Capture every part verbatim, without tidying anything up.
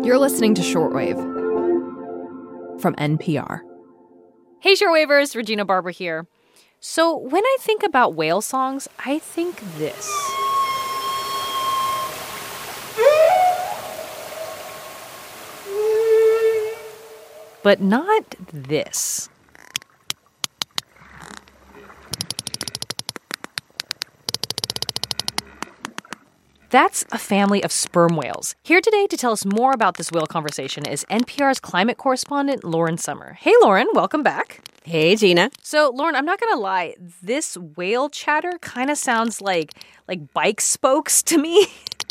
You're listening to Shortwave from N P R. Hey, Shortwavers, Regina Barber here. So when I think about whale songs, I think this. But not this. That's a family of sperm whales. Here today to tell us more about this whale conversation is N P R's climate correspondent, Lauren Sommer. Hey, Lauren, welcome back. Hey, Gina. So, Lauren, I'm not going to lie. This whale chatter kind of sounds like like bike spokes to me.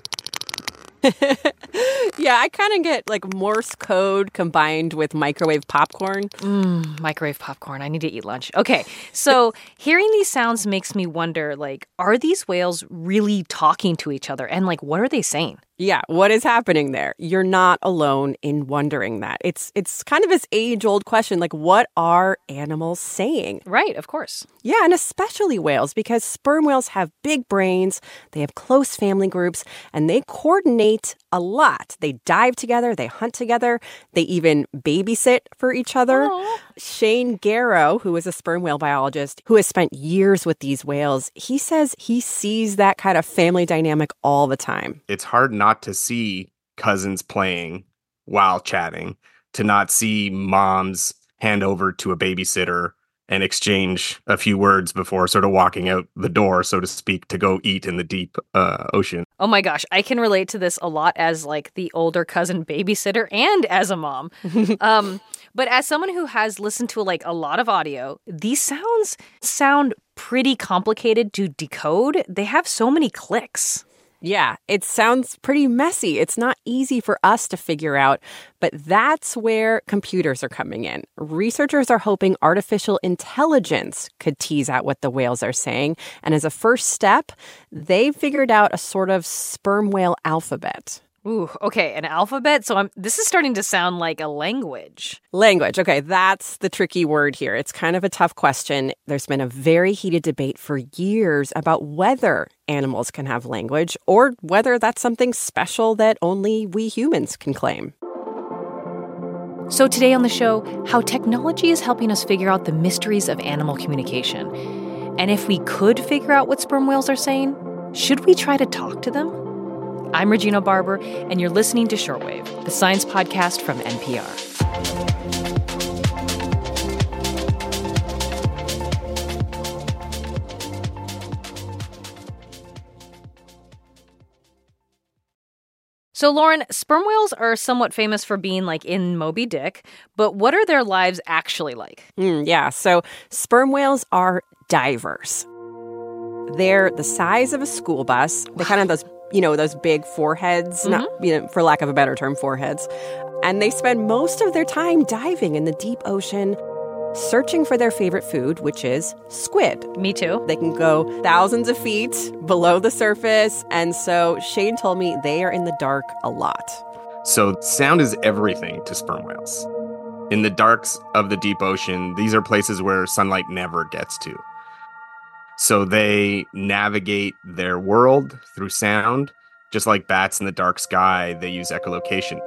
Yeah, I kind of get like Morse code combined with microwave popcorn. Mmm, microwave popcorn. I need to eat lunch. Okay, so hearing these sounds makes me wonder, like, are these whales really talking to each other? And, like, what are they saying? Yeah, what is happening there? You're not alone in wondering that. It's it's kind of this age-old question, like, what are animals saying? Right, of course. Yeah, and especially whales, because sperm whales have big brains, they have close family groups, and they coordinate a lot. They dive together, they hunt together, they even babysit for each other. Aww. Shane Garrow, who is a sperm whale biologist who has spent years with these whales, he says he sees that kind of family dynamic all the time. It's hard not to see cousins playing while chatting, to not see moms hand over to a babysitter and exchange a few words before sort of walking out the door, so to speak, to go eat in the deep uh, ocean. Oh my gosh, I can relate to this a lot as like the older cousin babysitter and as a mom. um, but as someone who has listened to like a lot of audio, these sounds sound pretty complicated to decode. They have so many clicks. Yeah, it sounds pretty messy. It's not easy for us to figure out, but that's where computers are coming in. Researchers are hoping artificial intelligence could tease out what the whales are saying. And as a first step, they figured out a sort of sperm whale alphabet. Ooh, okay, an alphabet? So I'm, this is starting to sound like a language. Language. Okay, that's the tricky word here. It's kind of a tough question. There's been a very heated debate for years about whether animals can have language or whether that's something special that only we humans can claim. So today on the show, how technology is helping us figure out the mysteries of animal communication. And if we could figure out what sperm whales are saying, should we try to talk to them? I'm Regina Barber, and you're listening to Shortwave, the science podcast from N P R. So, Lauren, sperm whales are somewhat famous for being like in Moby Dick, but what are their lives actually like? Mm, yeah, so sperm whales are divers. They're the size of a school bus. They kind of those you know, those big foreheads, mm-hmm. not, you know, for lack of a better term, foreheads. And they spend most of their time diving in the deep ocean, searching for their favorite food, which is squid. Me too. They can go thousands of feet below the surface. And so Shane told me they are in the dark a lot. So sound is everything to sperm whales. In the darks of the deep ocean, these are places where sunlight never gets to. So they navigate their world through sound. Just like bats in the dark sky, they use echolocation.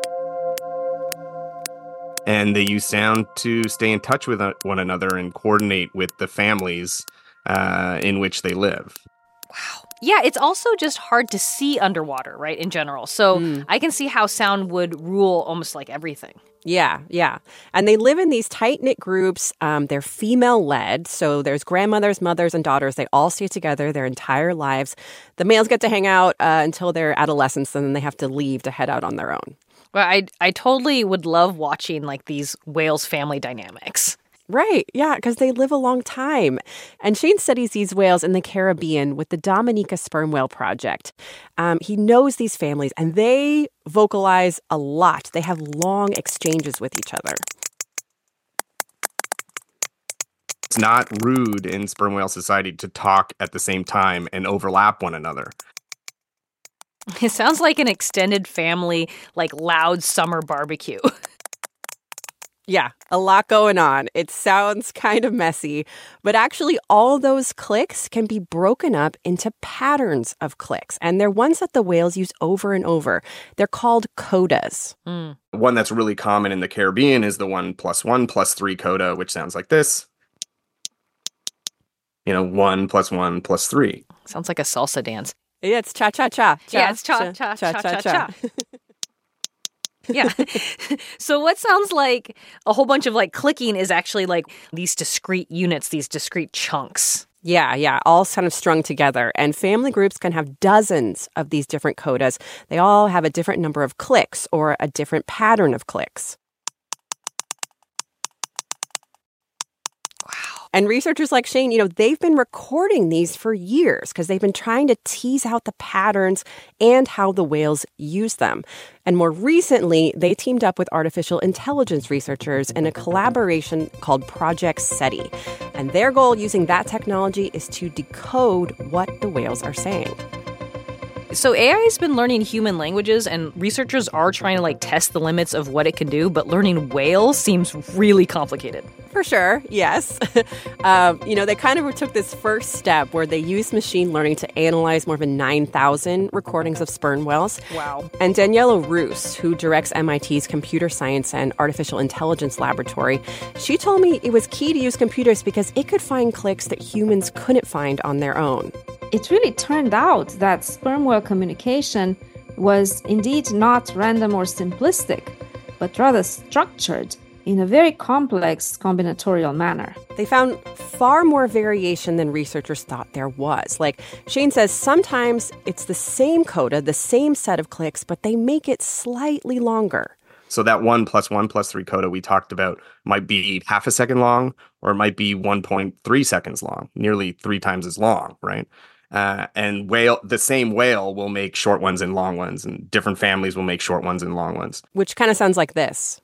And they use sound to stay in touch with one another and coordinate with the families uh, in which they live. Wow. Yeah, it's also just hard to see underwater, right, in general. So mm. I can see how sound would rule almost like everything. Yeah, yeah. And they live in these tight-knit groups. Um, they're female-led, so there's grandmothers, mothers, and daughters. They all stay together their entire lives. The males get to hang out uh, until they're adolescents, and then they have to leave to head out on their own. Well, I, I totally would love watching, like, these whales' family dynamics. Right, yeah, because they live a long time. And Shane studies these whales in the Caribbean with the Dominica Sperm Whale Project. Um, he knows these families, and they vocalize a lot. They have long exchanges with each other. It's not rude in sperm whale society to talk at the same time and overlap one another. It sounds like an extended family, like loud summer barbecue. Yeah, a lot going on. It sounds kind of messy, but actually all those clicks can be broken up into patterns of clicks, and they're ones that the whales use over and over. They're called codas. Mm. One that's really common in the Caribbean is the one plus one plus three coda, which sounds like this. You know, one plus one plus three. Sounds like a salsa dance. Yeah, it's cha-cha-cha. Yeah, it's cha-cha-cha-cha-cha. Yeah. So what sounds like a whole bunch of like clicking is actually like these discrete units, these discrete chunks. Yeah, yeah, all kind of strung together. And family groups can have dozens of these different codas. They all have a different number of clicks or a different pattern of clicks. And researchers like Shane, you know, they've been recording these for years because they've been trying to tease out the patterns and how the whales use them. And more recently, they teamed up with artificial intelligence researchers in a collaboration called Project SETI. And their goal using that technology is to decode what the whales are saying. So A I has been learning human languages, and researchers are trying to like test the limits of what it can do, but learning whale seems really complicated. For sure, yes. um, you know, they kind of took this first step where they used machine learning to analyze more than nine thousand recordings of sperm whales. Wow. And Daniela Roos, who directs M I T's Computer Science and Artificial Intelligence Laboratory, she told me it was key to use computers because it could find clicks that humans couldn't find on their own. It really turned out that sperm whale communication was indeed not random or simplistic, but rather structured in a very complex combinatorial manner. They found far more variation than researchers thought there was. Like Shane says, sometimes it's the same coda, the same set of clicks, but they make it slightly longer. So that one plus one plus three coda we talked about might be half a second long, or it might be one point three seconds long, nearly three times as long, right? Uh, and whale, the same whale will make short ones and long ones, and different families will make short ones and long ones. Which kind of sounds like this.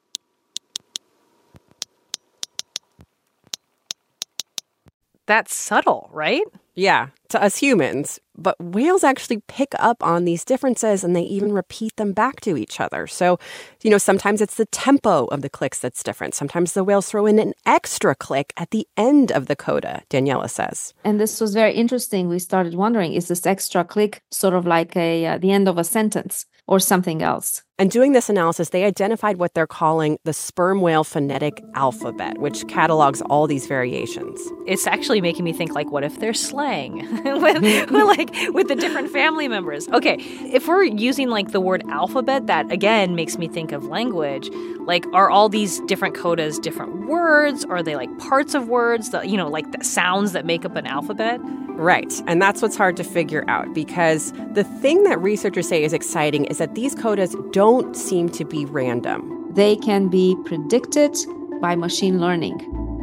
That's subtle, right? Yeah, to us humans. But whales actually pick up on these differences, and they even repeat them back to each other. So, you know, sometimes it's the tempo of the clicks that's different. Sometimes the whales throw in an extra click at the end of the coda, Daniela says. And this was very interesting. We started wondering, is this extra click sort of like a uh, the end of a sentence or something else? And doing this analysis, they identified what they're calling the sperm whale phonetic alphabet, which catalogs all these variations. It's actually making me think, like, what if there's slang with, with, like, with the different family members? Okay, if we're using, like, the word alphabet, that, again, makes me think of language. Like, are all these different codas different words? Are they, like, parts of words, that, you know, like the sounds that make up an alphabet? Right, and that's what's hard to figure out, because the thing that researchers say is exciting is that these codas don't seem to be random. They can be predicted by machine learning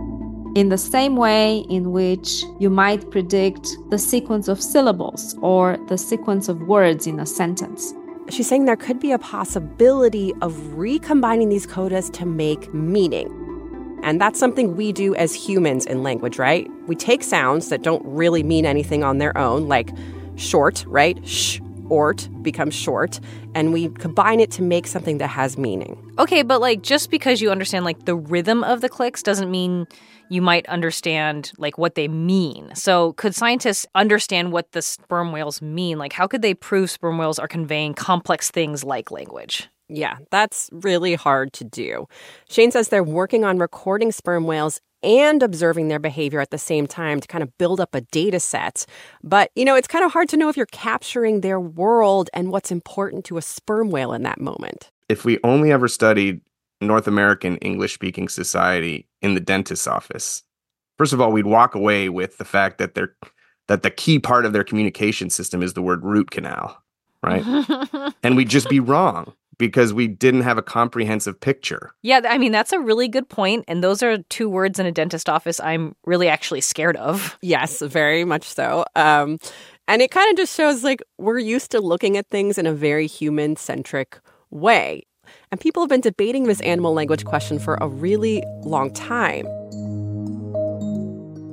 in the same way in which you might predict the sequence of syllables or the sequence of words in a sentence. She's saying there could be a possibility of recombining these codas to make meaning. And that's something we do as humans in language, right? We take sounds that don't really mean anything on their own, like short, right? Sh, ort becomes short, and we combine it to make something that has meaning. Okay, but like just because you understand like the rhythm of the clicks doesn't mean you might understand like what they mean. So could scientists understand what the sperm whales mean? Like how could they prove sperm whales are conveying complex things like language? Yeah, that's really hard to do. Shane says they're working on recording sperm whales and observing their behavior at the same time to kind of build up a data set. But, you know, it's kind of hard to know if you're capturing their world and what's important to a sperm whale in that moment. If we only ever studied North American English-speaking society in the dentist's office, first of all, we'd walk away with the fact that they're that the key part of their communication system is the word root canal, right? And we'd just be wrong, because we didn't have a comprehensive picture. Yeah, I mean, that's a really good point. And those are two words in a dentist office I'm really actually scared of. Yes, very much so. Um, and it kind of just shows, like, we're used to looking at things in a very human-centric way. And people have been debating this animal language question for a really long time.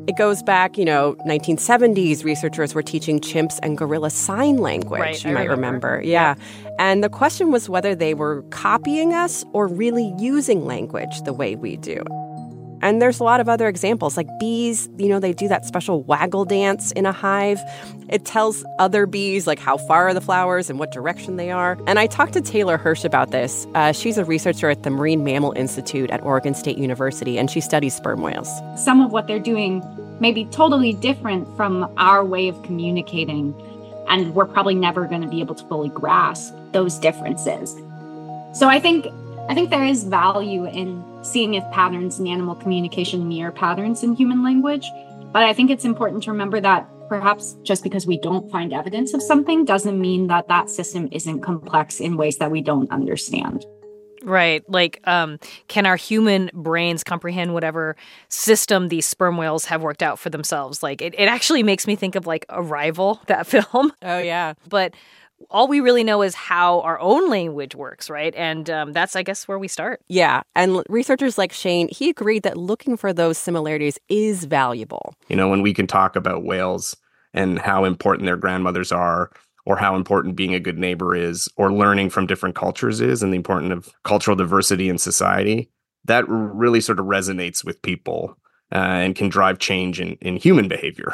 It goes back, you know, nineteen seventies, researchers were teaching chimps and gorilla sign language, right, you I might remember. remember. Yeah. And the question was whether they were copying us or really using language the way we do. And there's a lot of other examples, like bees, you know, they do that special waggle dance in a hive. It tells other bees, like, how far are the flowers and what direction they are. And I talked to Taylor Hirsch about this. Uh, she's a researcher at the Marine Mammal Institute at Oregon State University, and she studies sperm whales. Some of what they're doing may be totally different from our way of communicating, and we're probably never going to be able to fully grasp those differences. So I think I think there is value in seeing if patterns in animal communication mirror patterns in human language. But I think it's important to remember that perhaps just because we don't find evidence of something doesn't mean that that system isn't complex in ways that we don't understand. Right. Like, um, can our human brains comprehend whatever system these sperm whales have worked out for themselves? Like, it, it actually makes me think of, like, Arrival, that film. Oh, yeah. But all we really know is how our own language works, right? And um, that's, I guess, where we start. Yeah. And researchers like Shane, he agreed that looking for those similarities is valuable. You know, when we can talk about whales and how important their grandmothers are, or how important being a good neighbor is, or learning from different cultures is, and the importance of cultural diversity in society, that really sort of resonates with people uh, and can drive change in, in human behavior.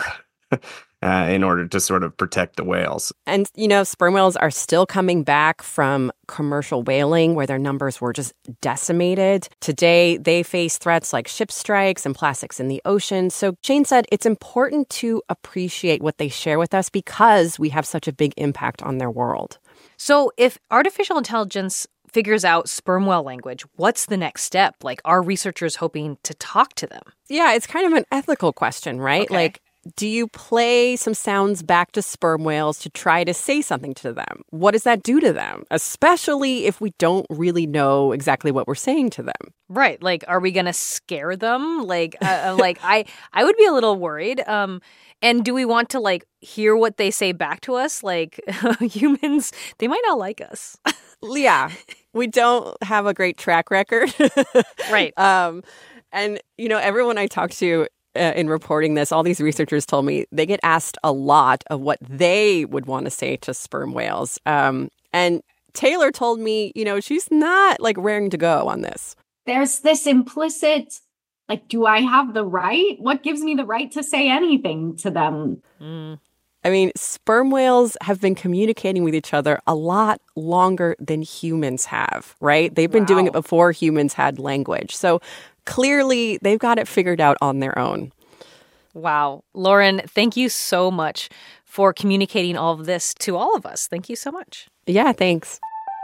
Uh, in order to sort of protect the whales. And, you know, sperm whales are still coming back from commercial whaling where their numbers were just decimated. Today, they face threats like ship strikes and plastics in the ocean. So Shane said it's important to appreciate what they share with us because we have such a big impact on their world. So if artificial intelligence figures out sperm whale language, what's the next step? Like, are researchers hoping to talk to them? Yeah, it's kind of an ethical question, right? Okay. Like, do you play some sounds back to sperm whales to try to say something to them? What does that do to them? Especially if we don't really know exactly what we're saying to them. Right. Like, are we going to scare them? Like, uh, like I, I would be a little worried. Um, and do we want to, like, hear what they say back to us? Like, humans, they might not like us. Yeah. We don't have a great track record. Right. Um, and, you know, everyone I talk to Uh, in reporting this, all these researchers told me they get asked a lot of what they would want to say to sperm whales. Um, and Taylor told me, you know, she's not like raring to go on this. There's this implicit, like, do I have the right? What gives me the right to say anything to them? Mm. I mean, sperm whales have been communicating with each other a lot longer than humans have, right? They've been Wow. doing it before humans had language. So clearly, they've got it figured out on their own. Wow. Lauren, thank you so much for communicating all of this to all of us. Thank you so much. Yeah, thanks.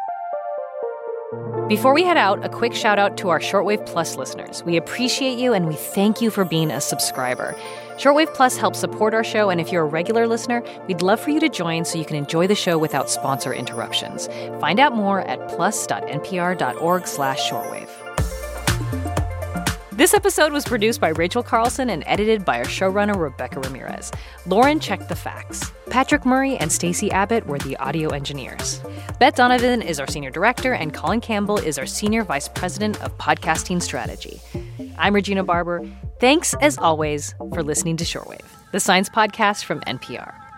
Before we head out, a quick shout out to our Shortwave Plus listeners. We appreciate you and we thank you for being a subscriber. Shortwave Plus helps support our show, and if you're a regular listener, we'd love for you to join so you can enjoy the show without sponsor interruptions. Find out more at plus.npr.org slash shortwave. This episode was produced by Rachel Carlson and edited by our showrunner, Rebecca Ramirez. Lauren checked the facts. Patrick Murray and Stacey Abbott were the audio engineers. Bette Donovan is our senior director, and Colin Campbell is our senior vice president of podcasting strategy. I'm Regina Barber. Thanks, as always, for listening to Shortwave, the science podcast from N P R.